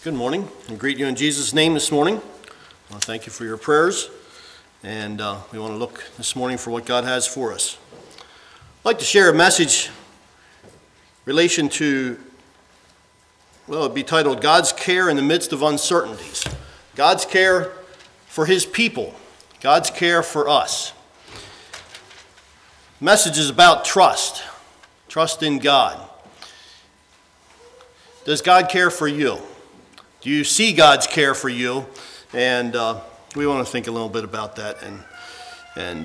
Good morning. I greet you in Jesus' name this morning. I want to thank you for your prayers, and we want to look this morning for what God has for us. I'd like to share a message in relation to, it'd be titled, God's Care in the Midst of Uncertainties. God's care for His people. God's care for us. The message is about trust. Trust in God. Does God care for you? Do you see God's care for you? And we want to think a little bit about that. And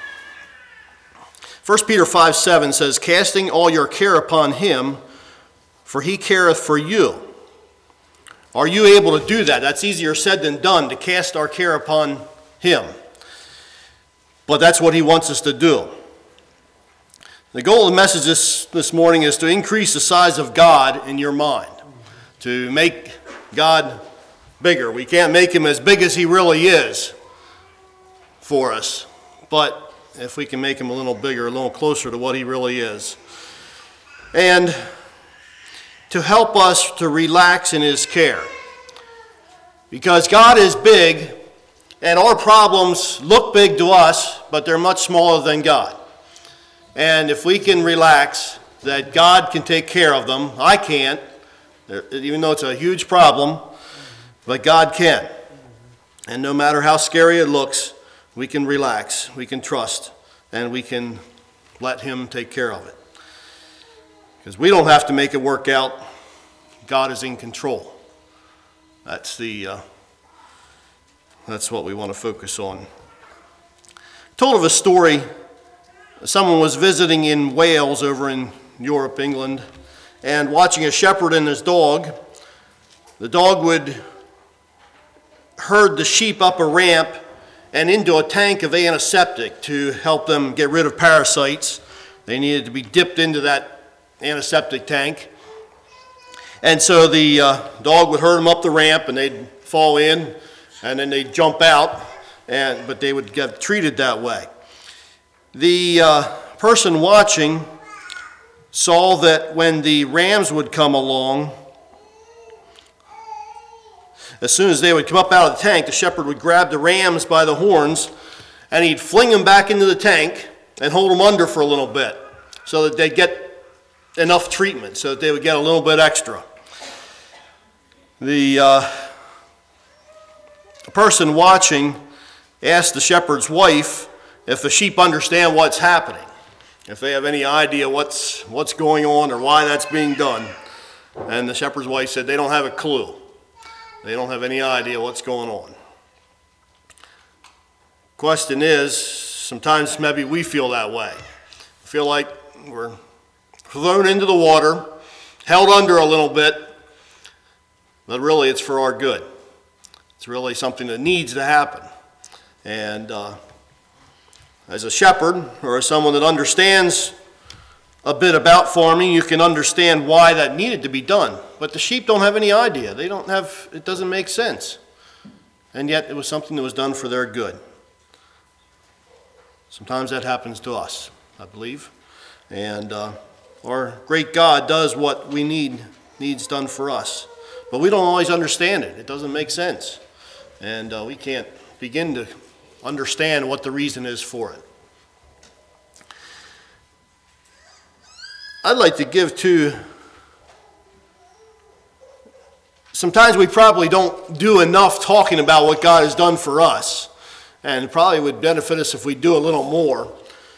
1 Peter 5:7 says, casting all your care upon Him, for He careth for you. Are you able to do that? That's easier said than done, to cast our care upon Him. But that's what He wants us to do. The goal of the message this morning is to increase the size of God in your mind, to make God bigger. We can't make Him as big as He really is for us, but if we can make Him a little bigger, a little closer to what He really is. And to help us to relax in His care. Because God is big, and our problems look big to us, but they're much smaller than God. And if we can relax that God can take care of them, I can't, even though it's a huge problem, but God can. And no matter how scary it looks, we can relax, we can trust, and we can let Him take care of it. Because we don't have to make it work out. God is in control. That's what we want to focus on. Told of a story. Someone was visiting in Wales over in Europe, England, and watching a shepherd and his dog. The dog would herd the sheep up a ramp and into a tank of antiseptic to help them get rid of parasites. They needed to be dipped into that antiseptic tank. And so the dog would herd them up the ramp, and they'd fall in, and then they'd jump out, but they would get treated that way. The person watching saw that when the rams would come along, as soon as they would come up out of the tank, the shepherd would grab the rams by the horns, and he'd fling them back into the tank and hold them under for a little bit so that they'd get enough treatment, so that they would get a little bit extra. The person watching asked the shepherd's wife if the sheep understand what's happening, if they have any idea what's going on or why that's being done. And the shepherd's wife said they don't have a clue. They don't have any idea what's going on. Question is, sometimes maybe we feel that way. We feel like we're thrown into the water, held under a little bit, but really it's for our good. It's really something that needs to happen. And as a shepherd, or as someone that understands a bit about farming, you can understand why that needed to be done. But the sheep don't have any idea. It doesn't make sense. And yet it was something that was done for their good. Sometimes that happens to us, I believe. And our great God does what we needs done for us. But we don't always understand it. It doesn't make sense. And we can't begin to understand what the reason is for it. I'd like to give sometimes we probably don't do enough talking about what God has done for us, and it probably would benefit us if we do a little more.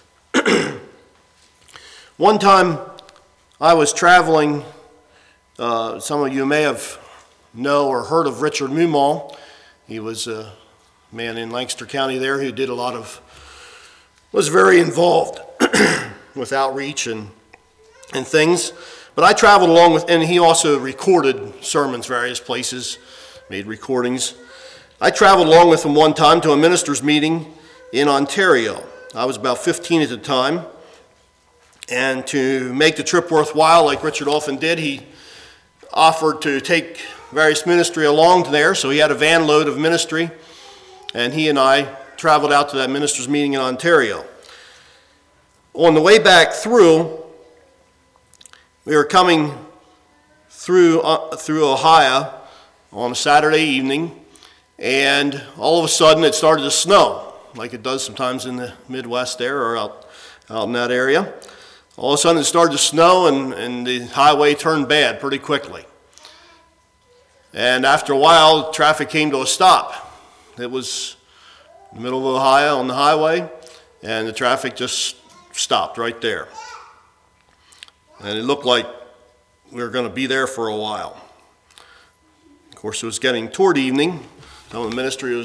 One time I was traveling, some of you may have know or heard of Richard Mumall. He was a man in Lancaster County there who was very involved with outreach and things. But I traveled along with, and he also recorded sermons various places, made recordings. I traveled along with him one time to a ministers' meeting in Ontario. I was about 15 at the time. And to make the trip worthwhile, like Richard often did, he offered to take various ministry along there. So he had a van load of ministry, and he and I traveled out to that ministers' meeting in Ontario. On the way back through, we were coming through Ohio, on a Saturday evening, and all of a sudden it started to snow, like it does sometimes in the Midwest there or out in that area. All of a sudden it started to snow, and the highway turned bad pretty quickly. And after a while, traffic came to a stop. It was in the middle of Ohio on the highway, and the traffic just stopped right there. And it looked like we were going to be there for a while. Of course, it was getting toward evening. Some of the ministry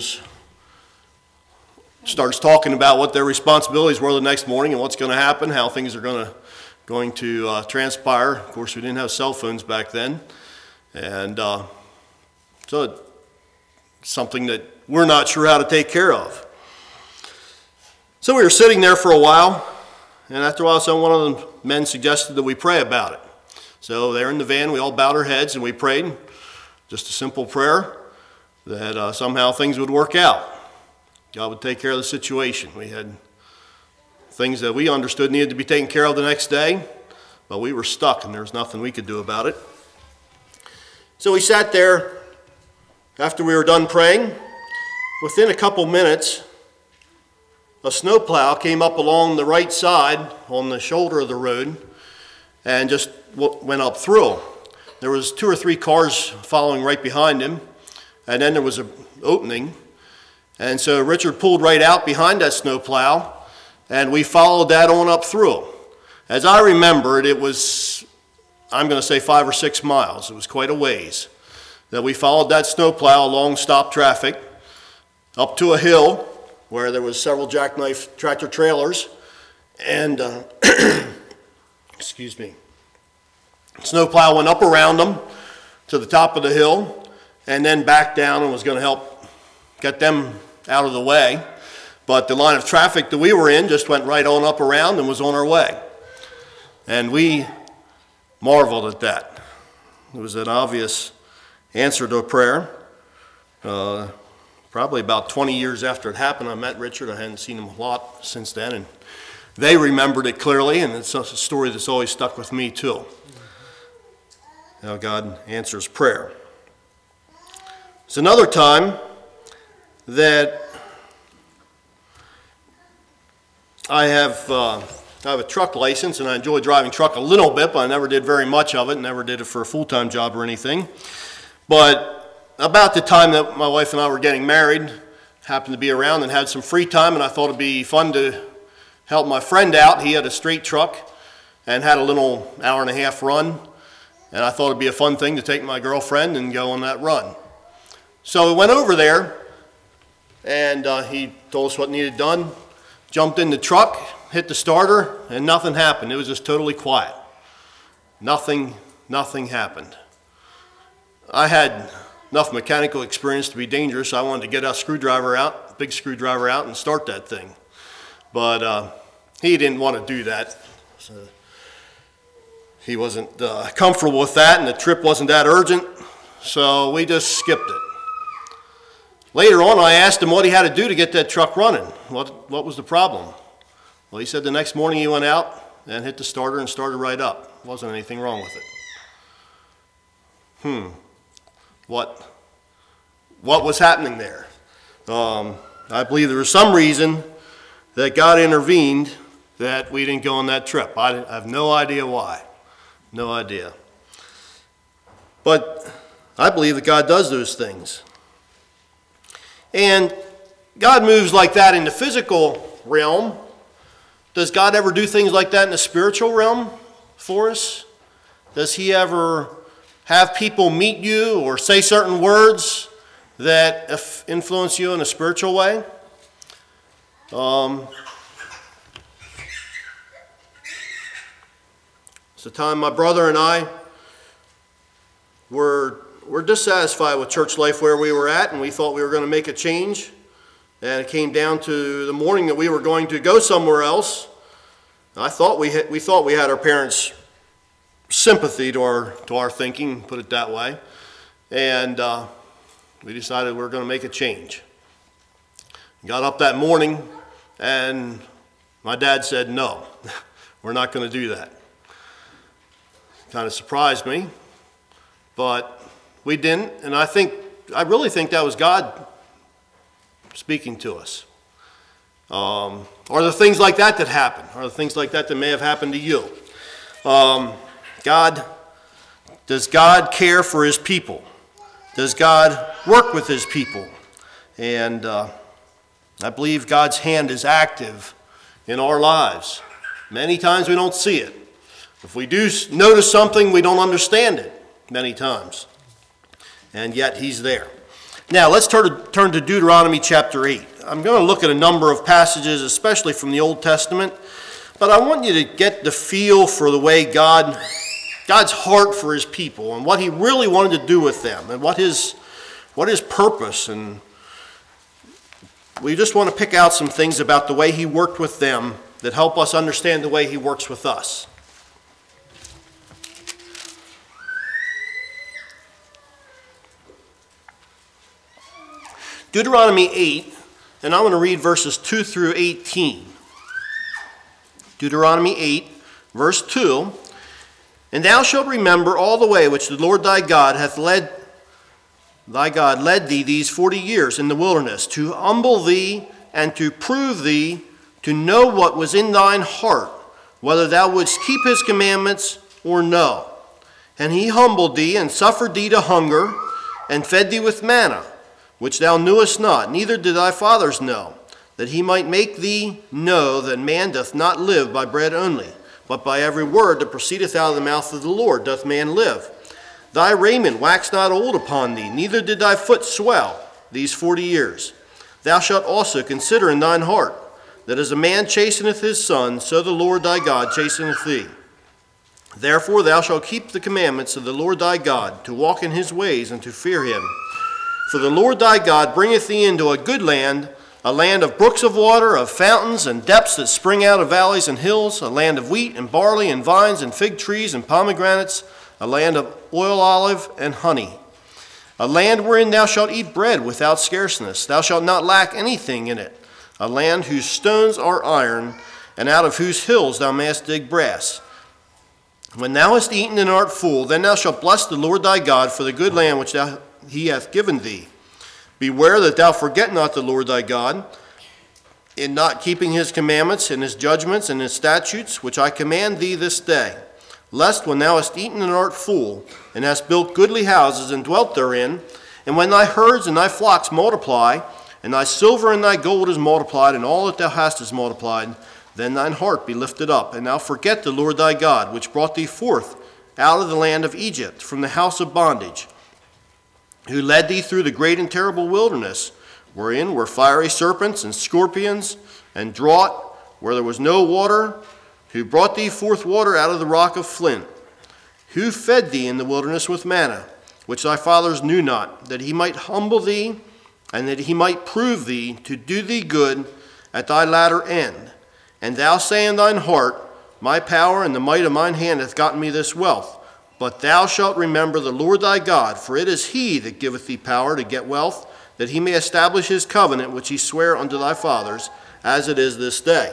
starts talking about what their responsibilities were the next morning and what's going to happen, how things are going to transpire. Of course, we didn't have cell phones back then, and so it's something that we're not sure how to take care of. So we were sitting there for a while, and after a while, one of the men suggested that we pray about it. So there in the van, we all bowed our heads and we prayed, just a simple prayer that somehow things would work out. God would take care of the situation. We had things that we understood needed to be taken care of the next day, but we were stuck and there was nothing we could do about it. So we sat there after we were done praying. Within a couple minutes, a snowplow came up along the right side on the shoulder of the road and just went up through. There was 2 or 3 cars following right behind him, and then there was an opening. And so Richard pulled right out behind that snowplow, and we followed that on up through. As I remember it was, I'm going to say 5 or 6 miles. It was quite a ways that we followed that snowplow along stopped traffic up to a hill where there was several jackknife tractor trailers, and excuse me, snowplow went up around them to the top of the hill and then back down and was going to help get them out of the way. But the line of traffic that we were in just went right on up around and was on our way. And we marveled at that. It was an obvious answer to a prayer. Probably about 20 years after it happened, I met Richard. I hadn't seen him a lot since then, and they remembered it clearly, and it's a story that's always stuck with me too. How God answers prayer. It's another time that I have a truck license, and I enjoy driving truck a little bit, but I never did very much of it, never did it for a full-time job or anything. But about the time that my wife and I were getting married, happened to be around and had some free time, and I thought it'd be fun to help my friend out. He had a straight truck and had a little hour-and-a-half run, and I thought it'd be a fun thing to take my girlfriend and go on that run. So we went over there, and he told us what needed done, jumped in the truck, hit the starter, and nothing happened. It was just totally quiet. Nothing happened. I had enough mechanical experience to be dangerous. I wanted to get a big screwdriver out, and start that thing. But he didn't want to do that. So he wasn't comfortable with that, and the trip wasn't that urgent, so we just skipped it. Later on, I asked him what he had to do to get that truck running. What was the problem? Well, he said the next morning he went out and hit the starter and started right up. Wasn't anything wrong with it. What was happening there? I believe there was some reason that God intervened that we didn't go on that trip. I have no idea why. No idea. But I believe that God does those things. And God moves like that in the physical realm. Does God ever do things like that in the spiritual realm for us? Does he ever have people meet you or say certain words that influence you in a spiritual way? It's the time my brother and I were dissatisfied with church life where we were at, and we thought we were going to make a change. And it came down to the morning that we were going to go somewhere else. I thought we had our parents' sympathy to our thinking, put it that way, and we decided we were going to make a change. Got up that morning, and my dad said, "No, we're not going to do that." Kind of surprised me, but We didn't, and I really think that was God speaking to us. Are there things like that that happen? Are there things like that that may have happened to you? Does God care for his people? Does God work with his people? And I believe God's hand is active in our lives. Many times we don't see it. If we do notice something, we don't understand it many times. And yet he's there. Now let's turn to Deuteronomy chapter 8. I'm going to look at a number of passages, especially from the Old Testament. But I want you to get the feel for the way God's heart for his people and what he really wanted to do with them and what his purpose. And we just want to pick out some things about the way he worked with them that help us understand the way he works with us. Deuteronomy 8, and I'm going to read verses 2 through 18. Deuteronomy 8, verse 2. And thou shalt remember all the way which the Lord thy God led thee these 40 years in the wilderness, to humble thee and to prove thee, to know what was in thine heart, whether thou wouldst keep his commandments or no. And he humbled thee and suffered thee to hunger, and fed thee with manna, which thou knewest not, neither did thy fathers know, that he might make thee know that man doth not live by bread only, but by every word that proceedeth out of the mouth of the Lord doth man live. Thy raiment waxed not old upon thee, neither did thy foot swell these 40 years. Thou shalt also consider in thine heart, that as a man chasteneth his son, so the Lord thy God chasteneth thee. Therefore thou shalt keep the commandments of the Lord thy God, to walk in his ways and to fear him. For the Lord thy God bringeth thee into a good land, a land of brooks of water, of fountains and depths that spring out of valleys and hills, a land of wheat and barley and vines and fig trees and pomegranates, a land of oil olive and honey. A land wherein thou shalt eat bread without scarceness. Thou shalt not lack anything in it. A land whose stones are iron, and out of whose hills thou mayest dig brass. When thou hast eaten and art full, then thou shalt bless the Lord thy God for the good land which he hath given thee. Beware that thou forget not the Lord thy God, in not keeping his commandments and his judgments and his statutes, which I command thee this day. Lest when thou hast eaten and art full, and hast built goodly houses and dwelt therein, and when thy herds and thy flocks multiply, and thy silver and thy gold is multiplied, and all that thou hast is multiplied, then thine heart be lifted up, and thou forget the Lord thy God, which brought thee forth out of the land of Egypt, from the house of bondage, who led thee through the great and terrible wilderness, wherein were fiery serpents and scorpions and drought, where there was no water, who brought thee forth water out of the rock of flint, who fed thee in the wilderness with manna, which thy fathers knew not, that he might humble thee, and that he might prove thee to do thee good at thy latter end. And thou say in thine heart, my power and the might of mine hand hath gotten me this wealth. But thou shalt remember the Lord thy God, for it is he that giveth thee power to get wealth, that he may establish his covenant which he sware unto thy fathers, as it is this day.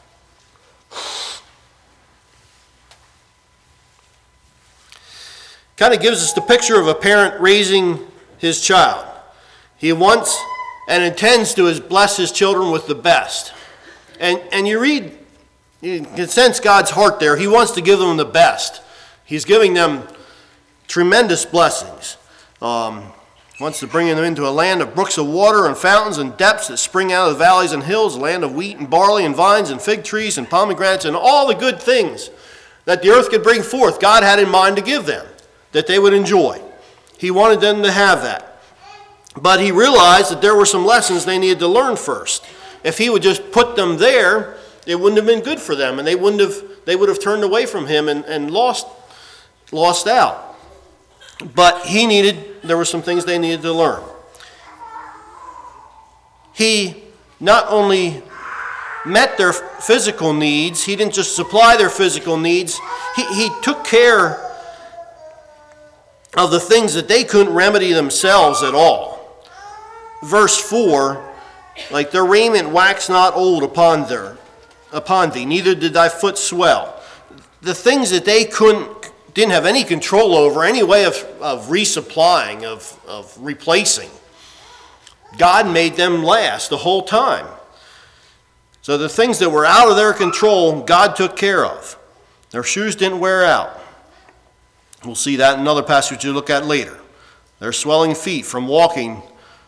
Kind of gives us the picture of a parent raising his child. He wants and intends to bless his children with the best. And you can sense God's heart there. He wants to give them the best. He's giving them tremendous blessings. Wants to bring them into a land of brooks of water and fountains and depths that spring out of the valleys and hills, a land of wheat and barley and vines and fig trees and pomegranates and all the good things that the earth could bring forth. God had in mind to give them, that they would enjoy. He wanted them to have that. But he realized that there were some lessons they needed to learn first. If he would just put them there, it wouldn't have been good for them, and they would have turned away from him and lost out. But there were some things they needed to learn. He not only met their physical needs, he didn't just supply their physical needs, he took care of the things that they couldn't remedy themselves at all. Verse 4, like their raiment waxed not old upon thee, neither did thy foot swell. The things that they didn't have any control over, any way of resupplying, of replacing. God made them last the whole time. So the things that were out of their control, God took care of. Their shoes didn't wear out. We'll see that in another passage we'll look at later. Their swelling feet from walking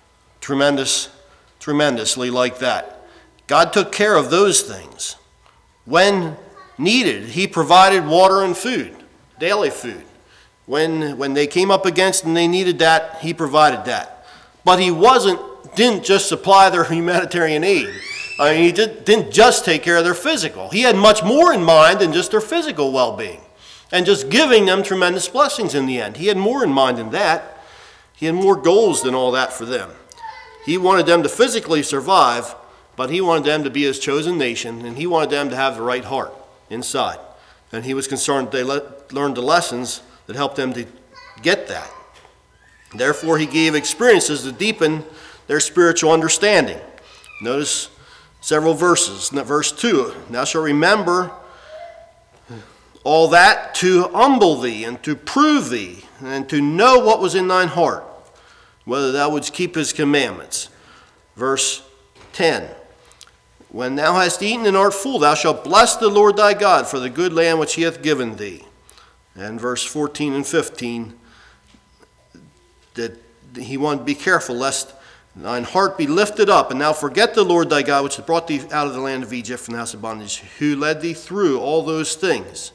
tremendously like that. God took care of those things. When needed, he provided water and food, daily food. When they came up against and they needed that, he provided that. But he didn't just supply their humanitarian aid. I mean, he didn't just take care of their physical. He had much more in mind than just their physical well-being and just giving them tremendous blessings in the end. He had more in mind than that. He had more goals than all that for them. He wanted them to physically survive, but he wanted them to be his chosen nation, and he wanted them to have the right heart inside. And he was concerned they learned the lessons that helped them to get that. Therefore, he gave experiences to deepen their spiritual understanding. Notice several verses. Verse 2, thou shalt remember all that to humble thee and to prove thee and to know what was in thine heart, whether thou wouldst keep his commandments. Verse 10, when thou hast eaten and art full, thou shalt bless the Lord thy God for the good land which he hath given thee. And verse 14 and 15, that he wanted to be careful lest thine heart be lifted up, and thou forget the Lord thy God, which hath brought thee out of the land of Egypt from the house of bondage, who led thee through all those things.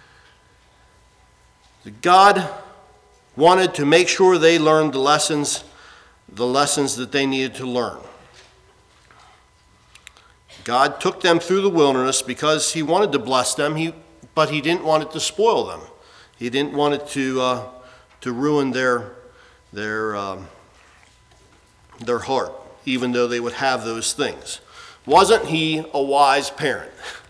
God wanted to make sure they learned the lessons that they needed to learn. God took them through the wilderness because he wanted to bless them, but he didn't want it to spoil them. He didn't want it to ruin their heart, even though they would have those things. Wasn't he a wise parent?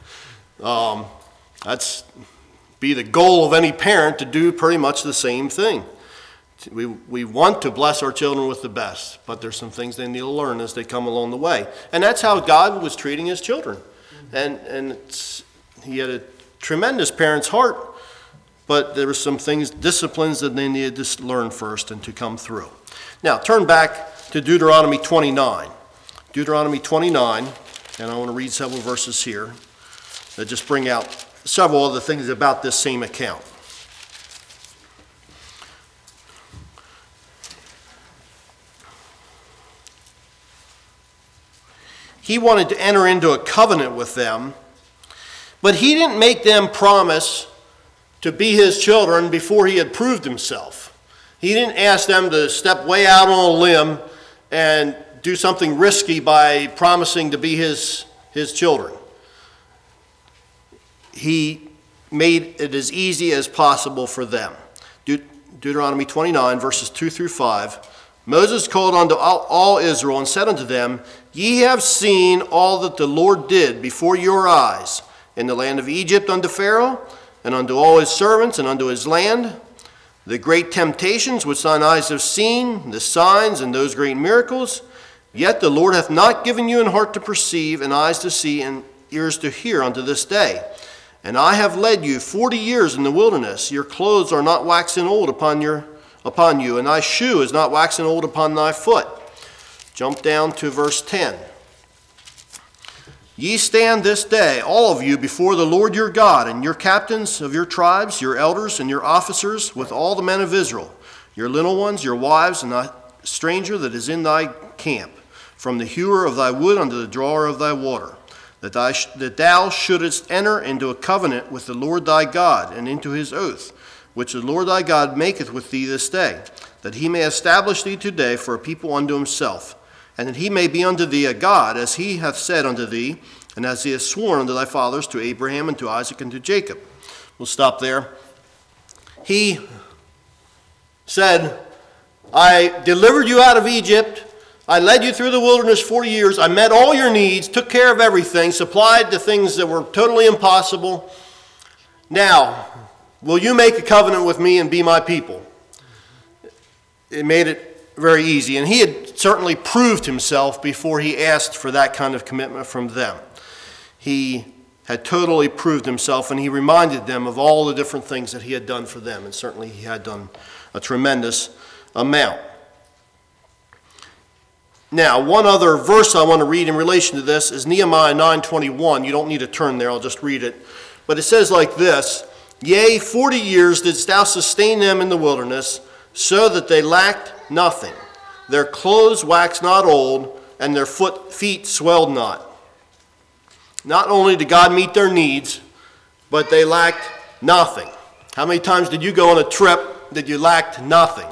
That's be the goal of any parent, to do pretty much the same thing. We want to bless our children with the best, but there's some things they need to learn as they come along the way. And that's how God was treating his children. And he had a tremendous parent's heart, but there were some things, disciplines that they needed to learn first and to come through. Now, turn back to Deuteronomy 29. Deuteronomy 29, and I want to read several verses here that just bring out several other things about this same account. He wanted to enter into a covenant with them, but he didn't make them promise to be his children before he had proved himself. He didn't ask them to step way out on a limb and do something risky by promising to be his children. He made it as easy as possible for them. Deuteronomy 29, verses 2 through 5. Moses called unto all Israel and said unto them, Ye have seen all that the Lord did before your eyes in the land of Egypt unto Pharaoh, and unto all his servants, and unto his land, the great temptations which thine eyes have seen, the signs and those great miracles. Yet the Lord hath not given you an heart to perceive, and eyes to see, and ears to hear unto this day. And I have led you 40 years in the wilderness. Your clothes are not waxen old upon you, and thy shoe is not waxen old upon thy foot. Jump down to verse 10. Ye stand this day, all of you, before the Lord your God, and your captains of your tribes, your elders, and your officers, with all the men of Israel, your little ones, your wives, and thy stranger that is in thy camp, from the hewer of thy wood unto the drawer of thy water, that thou shouldest enter into a covenant with the Lord thy God, and into his oath, which the Lord thy God maketh with thee this day, that he may establish thee today for a people unto himself, and that he may be unto thee a God, as he hath said unto thee, and as he hath sworn unto thy fathers, to Abraham, and to Isaac, and to Jacob. We'll stop there. He said, I delivered you out of Egypt. I led you through the wilderness 40 years. I met all your needs, took care of everything, supplied the things that were totally impossible. Now, will you make a covenant with me and be my people? It made it very easy. And he had certainly proved himself before he asked for that kind of commitment from them. He had totally proved himself, and he reminded them of all the different things that he had done for them, and certainly he had done a tremendous amount. Now, one other verse I want to read in relation to this is Nehemiah 9:21. You don't need to turn there, I'll just read it. But it says like this, "Yea, 40 years didst thou sustain them in the wilderness, so that they lacked nothing. Their clothes waxed not old, and their feet swelled not." Not only did God meet their needs, but they lacked nothing. How many times did you go on a trip that you lacked nothing?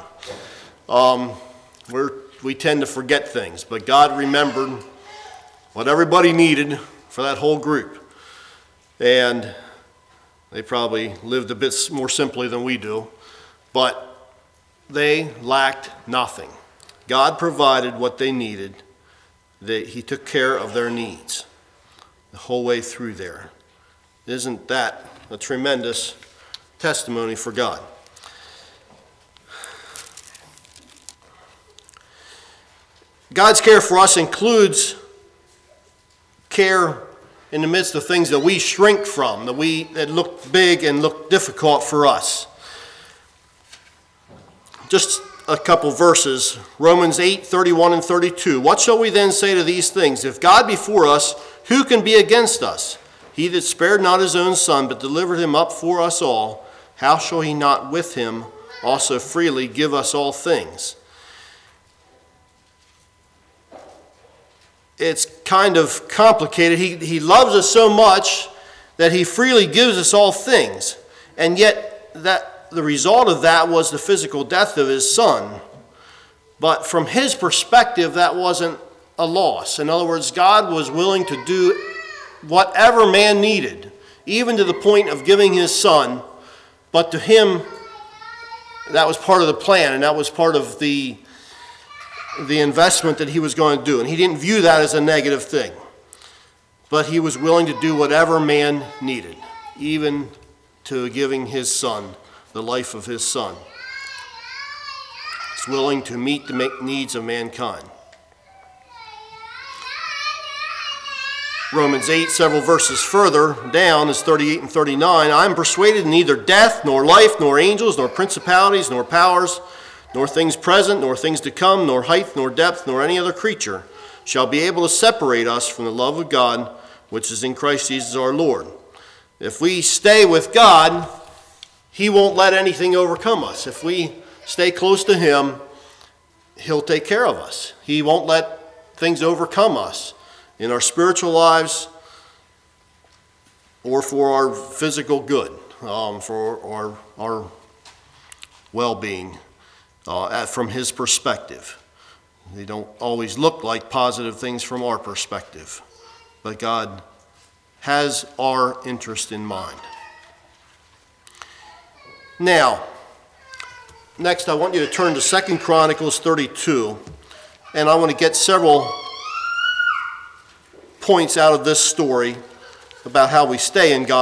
We tend to forget things, but God remembered what everybody needed for that whole group. And they probably lived a bit more simply than we do, but they lacked nothing. God provided what they needed. He took care of their needs the whole way through there. Isn't that a tremendous testimony for God? God's care for us includes care in the midst of things that we shrink from, that look big and look difficult for us. Just a couple verses. Romans 8:31 and 32. "What shall we then say to these things? If God be for us, who can be against us? He that spared not his own son, but delivered him up for us all, how shall he not with him also freely give us all things?" It's kind of complicated. He loves us so much that he freely gives us all things. And yet the result of that was the physical death of his son. But from his perspective, that wasn't a loss. In other words, God was willing to do whatever man needed, even to the point of giving his son. But to him, that was part of the plan, and that was part of the investment that he was going to do. And he didn't view that as a negative thing. But he was willing to do whatever man needed, even to giving his son, the life of his son. He's willing to meet the needs of mankind. Romans 8, several verses further down, is 38 and 39. "I am persuaded neither death, nor life, nor angels, nor principalities, nor powers, nor things present, nor things to come, nor height, nor depth, nor any other creature shall be able to separate us from the love of God, which is in Christ Jesus our Lord." If we stay with God, he won't let anything overcome us. If we stay close to him, he'll take care of us. He won't let things overcome us in our spiritual lives or for our physical good, for our well-being. From his perspective. They don't always look like positive things from our perspective, but God has our interest in mind. Now, next I want you to turn to 2 Chronicles 32, and I want to get several points out of this story about how we stay under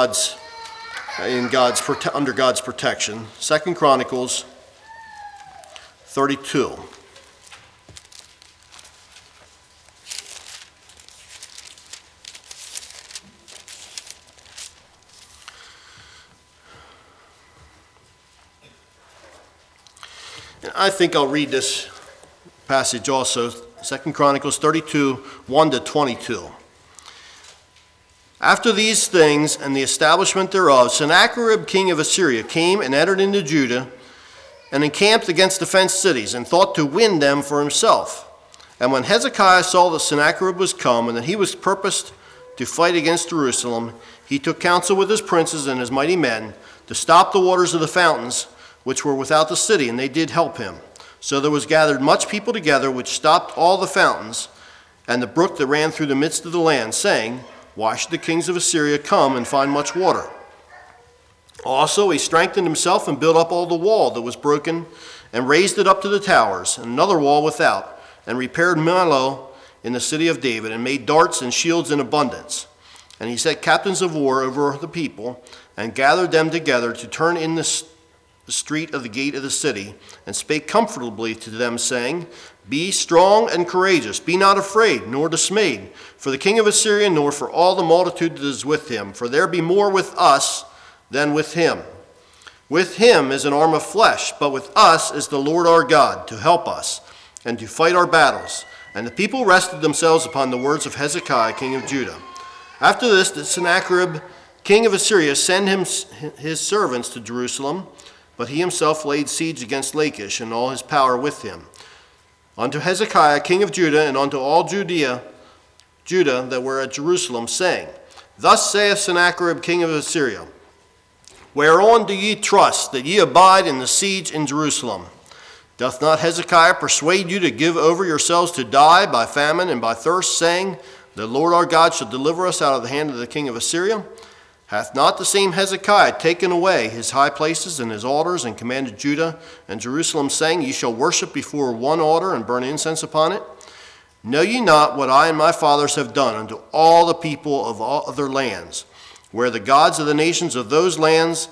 God's protection. 2 Chronicles 32. And I think I'll read this passage also, 2 Chronicles 32, 1 to 22. "After these things and the establishment thereof, Sennacherib king of Assyria came and entered into Judah, and encamped against the fenced cities, and thought to win them for himself. And when Hezekiah saw that Sennacherib was come, and that he was purposed to fight against Jerusalem, he took counsel with his princes and his mighty men to stop the waters of the fountains which were without the city, and they did help him. So there was gathered much people together, which stopped all the fountains, and the brook that ran through the midst of the land, saying, Why should the kings of Assyria come and find much water? Also he strengthened himself and built up all the wall that was broken, and raised it up to the towers, and another wall without, and repaired Millo in the city of David, and made darts and shields in abundance. And he set captains of war over the people, and gathered them together to turn in the street of the gate of the city, and spake comfortably to them, saying, Be strong and courageous, be not afraid, nor dismayed, for the king of Assyria, nor for all the multitude that is with him, for there be more with us than with him. With him is an arm of flesh, but with us is the Lord our God, to help us, and to fight our battles. And the people rested themselves upon the words of Hezekiah, king of Judah. After this, did Sennacherib, king of Assyria, send him his servants to Jerusalem, but he himself laid siege against Lachish, and all his power with him. Unto Hezekiah, king of Judah, and unto all Judah that were at Jerusalem, saying, Thus saith Sennacherib, king of Assyria, Whereon do ye trust, that ye abide in the siege in Jerusalem? Doth not Hezekiah persuade you to give over yourselves to die by famine and by thirst, saying, The Lord our God shall deliver us out of the hand of the king of Assyria? Hath not the same Hezekiah taken away his high places and his altars, and commanded Judah and Jerusalem, saying, Ye shall worship before one altar and burn incense upon it? Know ye not what I and my fathers have done unto all the people of all other lands, where the gods of the nations of those lands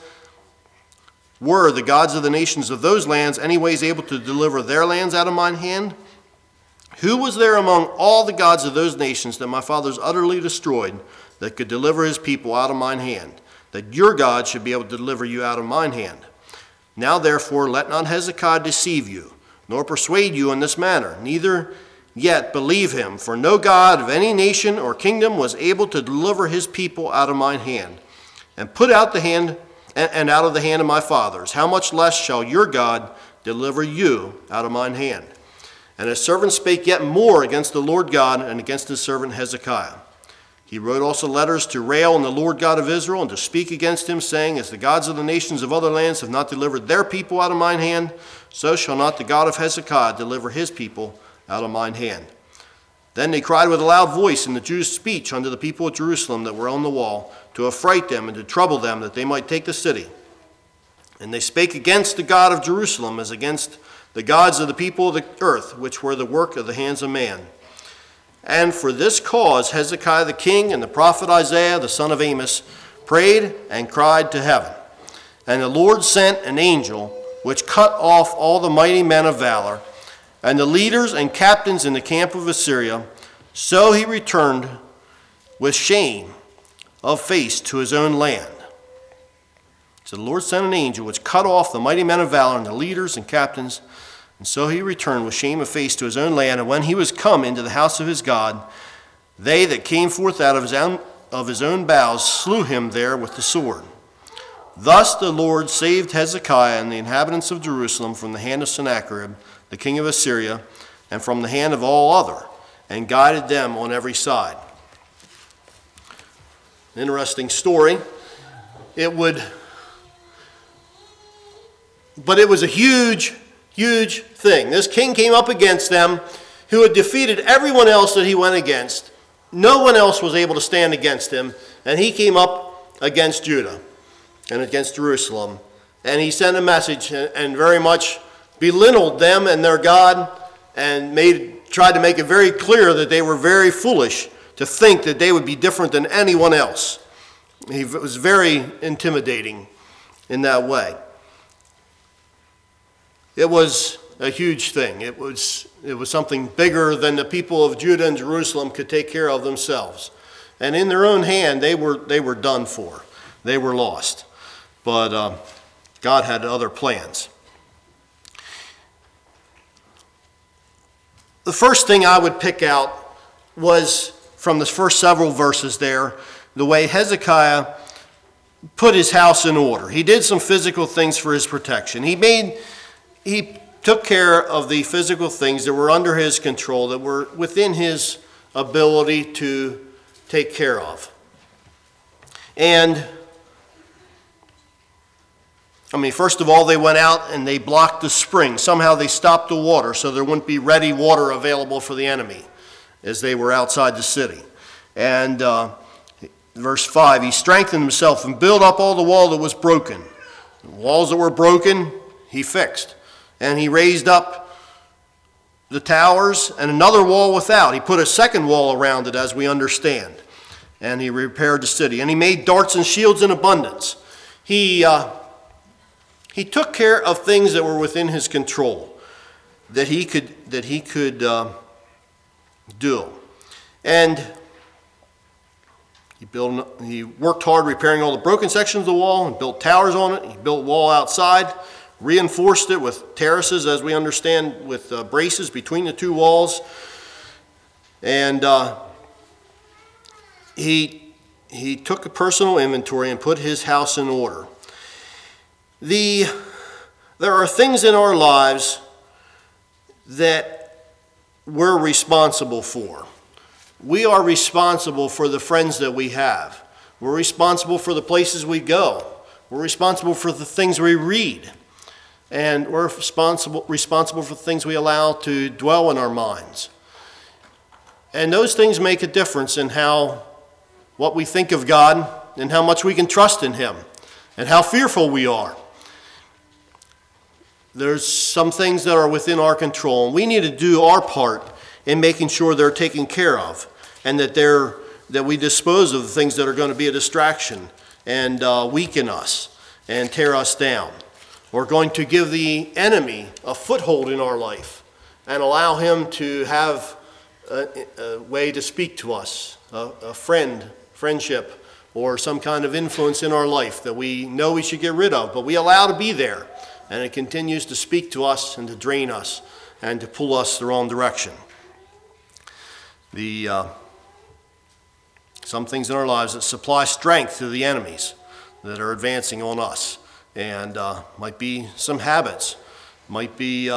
were the gods of the nations of those lands anyways able to deliver their lands out of mine hand? Who was there among all the gods of those nations that my fathers utterly destroyed, that could deliver his people out of mine hand, that your God should be able to deliver you out of mine hand? Now therefore let not Hezekiah deceive you, nor persuade you in this manner, neither yet believe him, for no God of any nation or kingdom was able to deliver his people out of mine hand, and put out the hand and out of the hand of my fathers. How much less shall your God deliver you out of mine hand? And his servant spake yet more against the Lord God and against his servant Hezekiah. He wrote also letters to rail on the Lord God of Israel, and to speak against him, saying, As the gods of the nations of other lands have not delivered their people out of mine hand, so shall not the God of Hezekiah deliver his people out of mine hand. Then they cried with a loud voice in the Jews' speech unto the people of Jerusalem that were on the wall, to affright them and to trouble them, that they might take the city. And they spake against the God of Jerusalem as against the gods of the people of the earth, which were the work of the hands of man. And for this cause Hezekiah the king and the prophet Isaiah the son of Amos prayed and cried to heaven. And the Lord sent an angel, which cut off all the mighty men of valor, and the leaders and captains in the camp of Assyria. So he returned with shame of face to his own land. So the Lord sent an angel, which cut off the mighty men of valor and the leaders and captains. And so he returned with shame of face to his own land. And when he was come into the house of his God, they that came forth out of his own bowels slew him there with the sword. Thus the Lord saved Hezekiah and the inhabitants of Jerusalem from the hand of Sennacherib, the king of Assyria, and from the hand of all other, and guided them on every side. An interesting story. But it was a huge thing. This king came up against them, who had defeated everyone else that he went against. No one else was able to stand against him, and he came up against Judah and against Jerusalem. And he sent a message and very much belittled them and their God, and tried to make it very clear that they were very foolish to think that they would be different than anyone else. He was very intimidating in that way. It was a huge thing. It was something bigger than the people of Judah and Jerusalem could take care of themselves. And in their own hand, they were done for. They were lost. But God had other plans. The first thing I would pick out was from the first several verses there, the way Hezekiah put his house in order. He did some physical things for his protection. He took care of the physical things that were under his control, that were within his ability to take care of. And first of all, they went out and they blocked the spring. Somehow they stopped the water so there wouldn't be ready water available for the enemy as they were outside the city. And verse 5, he strengthened himself and built up all the wall that was broken. The walls that were broken, he fixed. And he raised up the towers and another wall without. He put a second wall around it, as we understand. And he repaired the city. And he made darts and shields in abundance. He He took care of things that were within his control, that he could do. And he worked hard repairing all the broken sections of the wall and built towers on it. He built a wall outside, reinforced it with terraces, as we understand, with braces between the two walls. And he took a personal inventory and put his house in order. There are things in our lives that we're responsible for. We are responsible for the friends that we have. We're responsible for the places we go. We're responsible for the things we read. And we're responsible for the things we allow to dwell in our minds. And those things make a difference in what we think of God and how much we can trust in Him and how fearful we are. There's some things that are within our control, and we need to do our part in making sure they're taken care of, and that we dispose of the things that are going to be a distraction and weaken us and tear us down. We're going to give the enemy a foothold in our life and allow him to have a way to speak to us, a friendship, or some kind of influence in our life that we know we should get rid of, but we allow to be there, and it continues to speak to us and to drain us and to pull us the wrong direction. Some things in our lives that supply strength to the enemies that are advancing on us, and might be some habits, might be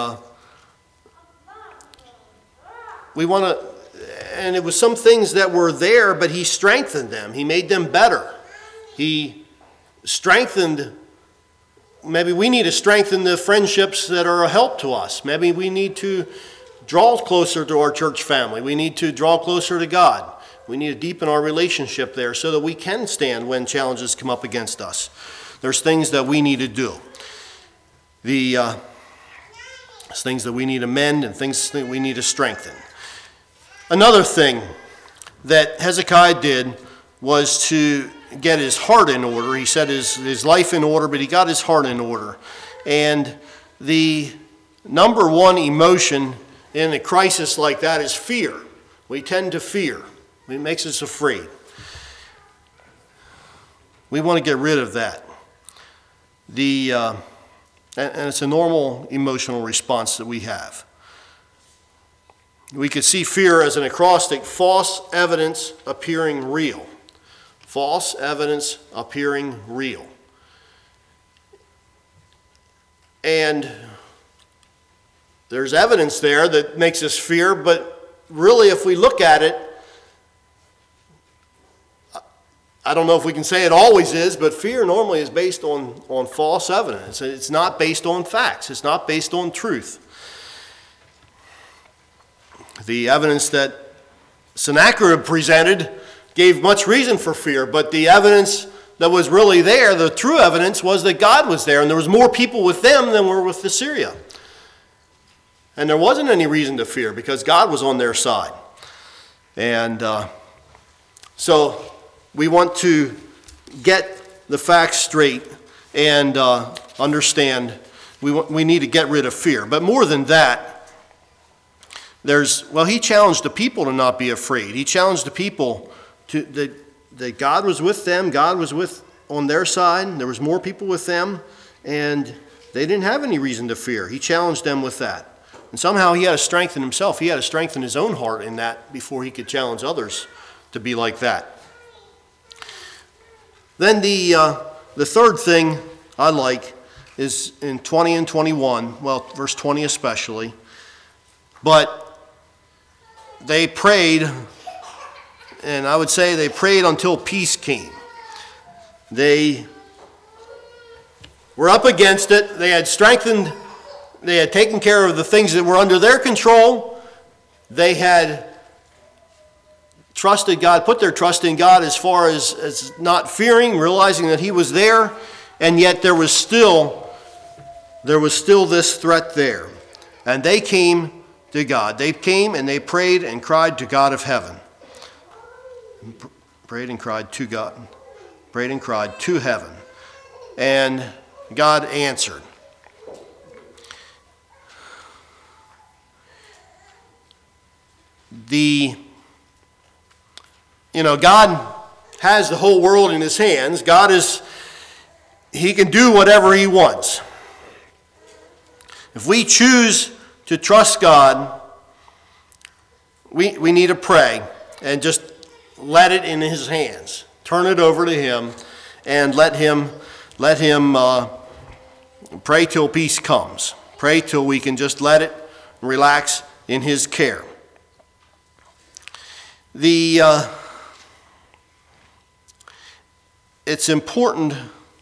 and it was some things that were there, but he strengthened them. He made them better. He strengthened. Maybe we need to strengthen the friendships that are a help to us. Maybe we need to draw closer to our church family. We need to draw closer to God. We need to deepen our relationship there so that we can stand when challenges come up against us. There's things that we need to do. There's things that we need to mend and things that we need to strengthen. Another thing that Hezekiah did was to get his heart in order. He set his life in order, but he got his heart in order. And the number one emotion in a crisis like that is fear. We tend to fear. It makes us afraid. We want to get rid of that. And it's a normal emotional response that we have. We could see fear as an acrostic: false evidence appearing real. False evidence appearing real. And there's evidence there that makes us fear, but really if we look at it, I don't know if we can say it always is, but fear normally is based on false evidence. It's not based on facts. It's not based on truth. The evidence that Sennacherib presented gave much reason for fear, but the evidence that was really there, the true evidence, was that God was there, and there was more people with them than were with Assyria. And there wasn't any reason to fear because God was on their side. And so we want to get the facts straight and understand we need to get rid of fear. But more than that, he challenged the people to not be afraid. He challenged the people that God was with them. God was on their side. There was more people with them, and they didn't have any reason to fear. He challenged them with that. And somehow he had to strengthen himself. He had to strengthen his own heart in that before he could challenge others to be like that. Then the third thing I like is in 20 and 21, well, verse 20 especially. But they prayed, and I would say they prayed until peace came. They were up against it. They had strengthened, they had taken care of the things that were under their control. They had trusted God, put their trust in God as far as not fearing, realizing that He was there, and yet there was still this threat there. And they came to God. They came and they prayed and cried to God of heaven. Prayed and cried to God. Prayed and cried to heaven. And God answered. God has the whole world in his hands. He can do whatever he wants. If we choose to trust God, we need to pray and just let it in his hands. Turn it over to him and let him pray till peace comes. Pray till we can just let it relax in his care. It's important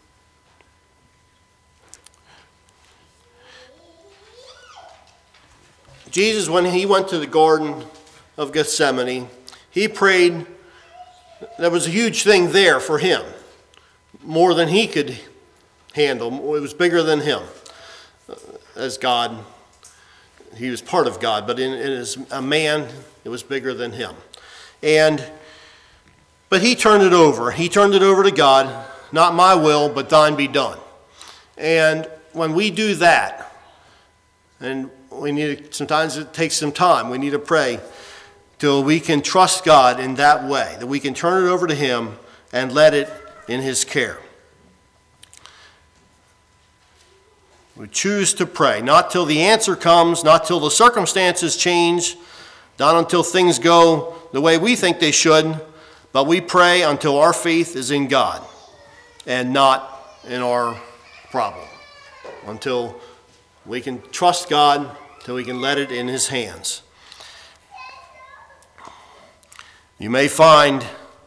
Jesus, when he went to the Garden of Gethsemane, he prayed. There was a huge thing there for him, more than he could handle. It was bigger than him. As God, he was part of God, but as a man, it was bigger than him. But he turned it over. He turned it over to God. Not my will, but thine be done. And when we do that, and sometimes it takes some time, we need to pray till we can trust God in that way, that we can turn it over to him and let it in his care. We choose to pray, not till the answer comes, not till the circumstances change, not until things go the way we think they should, but we pray until our faith is in God and not in our problem. Until we can trust God, till we can let it in his hands. You may find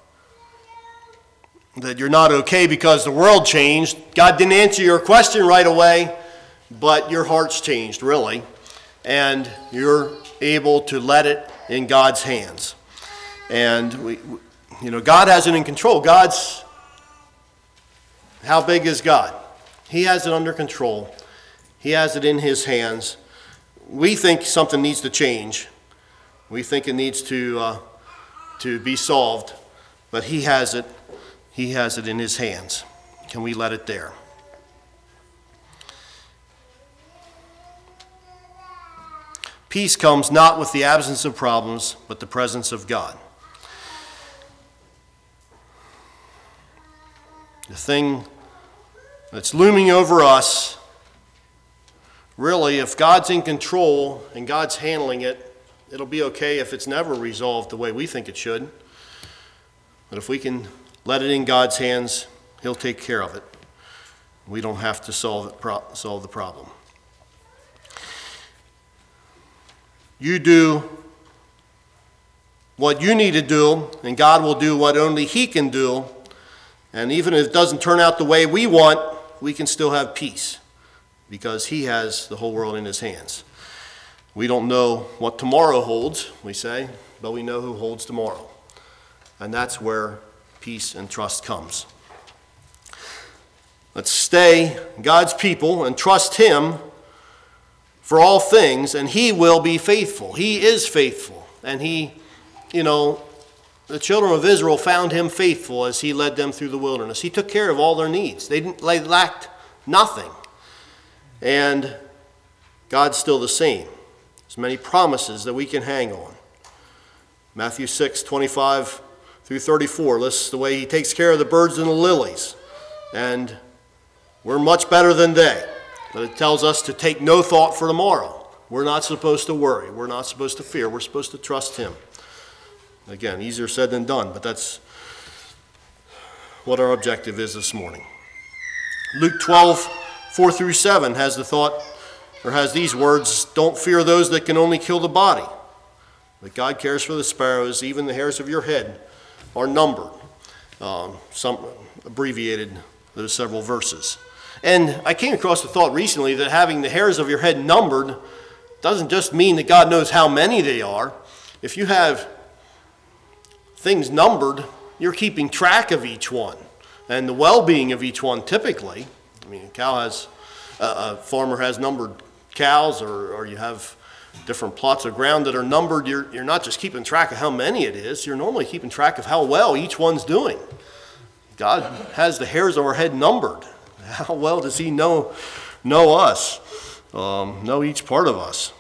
that you're not okay because the world changed. God didn't answer your question right away, but your heart's changed, really. And you're able to let it in God's hands. And God has it in control. How big is God? He has it under control. He has it in his hands. We think something needs to change. We think it needs to be solved, but he has it. He has it in his hands. Can we let it there? Peace comes not with the absence of problems, but the presence of God. The thing that's looming over us, really, if God's in control and God's handling it, it'll be okay if it's never resolved the way we think it should. But if we can let it in God's hands, he'll take care of it. We don't have to solve the problem. You do what you need to do, and God will do what only he can do. And even if it doesn't turn out the way we want, we can still have peace because he has the whole world in his hands. We don't know what tomorrow holds, we say, but we know who holds tomorrow. And that's where peace and trust comes. Let's stay God's people and trust him for all things, and he will be faithful. He is faithful. And the children of Israel found him faithful as he led them through the wilderness. He took care of all their needs. They lacked nothing. And God's still the same. There's many promises that we can hang on. Matthew 6:25 through 34 lists the way he takes care of the birds and the lilies. And we're much better than they. But it tells us to take no thought for tomorrow. We're not supposed to worry. We're not supposed to fear. We're supposed to trust him. Again, easier said than done, but that's what our objective is this morning. Luke 12:4 through 7 has these words, "Don't fear those that can only kill the body, but God cares for the sparrows. Even the hairs of your head are numbered." Some abbreviated those several verses. And I came across the thought recently that having the hairs of your head numbered doesn't just mean that God knows how many they are. If you have things numbered, you're keeping track of each one and the well-being of each one typically. I mean, a farmer has numbered cows, or you have different plots of ground that are numbered. You're not just keeping track of how many it is, you're normally keeping track of how well each one's doing. God has the hairs of our head numbered. How well does he know us, know each part of us?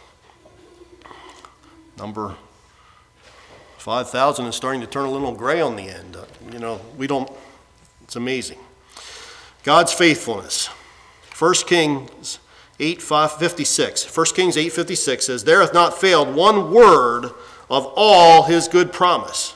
Number 5,000 is starting to turn a little gray on the end. It's amazing. God's faithfulness. 1 Kings 8:56. 1 Kings 8:56 says, "There hath not failed one word of all his good promise."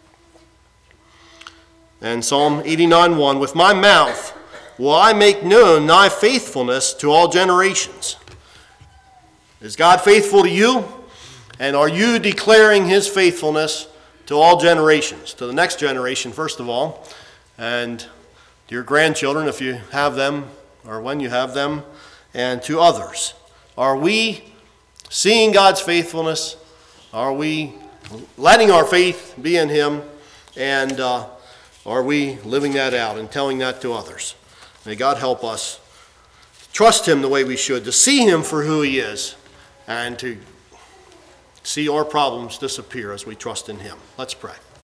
And Psalm 89:1, "With my mouth will I make known thy faithfulness to all generations." Is God faithful to you? And are you declaring his faithfulness to all generations? To the next generation, first of all, and to your grandchildren, if you have them, or when you have them, and to others. Are we seeing God's faithfulness? Are we letting our faith be in him? And are we living that out and telling that to others? May God help us trust him the way we should, to see him for who he is, and to see our problems disappear as we trust in him. Let's pray.